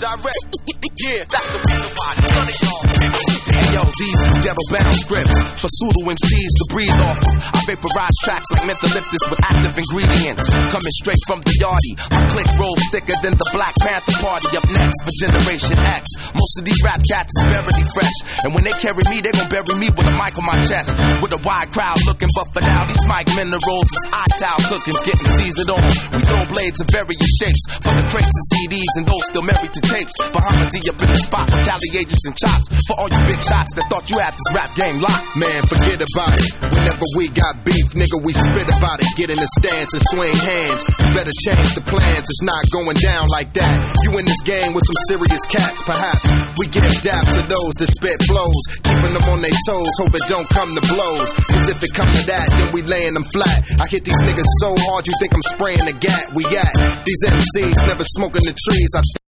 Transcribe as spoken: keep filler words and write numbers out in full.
direct. Yeah, that's the reason why none of y'all. Hey yo, these is devil-bound scripts for pseudo M Cs to breathe off of. I vaporize tracks like mentholyptus with active ingredients coming straight from the yardie. My click rolls thicker than the Black Panther Party. Up next for Generation X. Most of these rap cats is very fresh, and when they carry me, they gon' bury me with a mic on my chest. With a wide crowd looking, but for now, these mic minerals is eye-towel cookings getting seasoned on. We throw blades of various shapes for the crates of C Ds and those still married to tapes. Bahama D up in the spot, Cali agents and chops for all you big shots that thought you had this rap game locked. Man, forget about it. Whenever we got beef, nigga, we spit about it. Get in the stance and swing hands. You better change the plans. It's not going down like that. You in this game with some serious cats, perhaps. We give dap to those that spit flows, keeping them on their toes, hope it don't come to blows. Cause if it come to that, then we laying them flat. I hit these niggas so hard, you think I'm spraying the gat. We at these M Cs never smoking the trees. I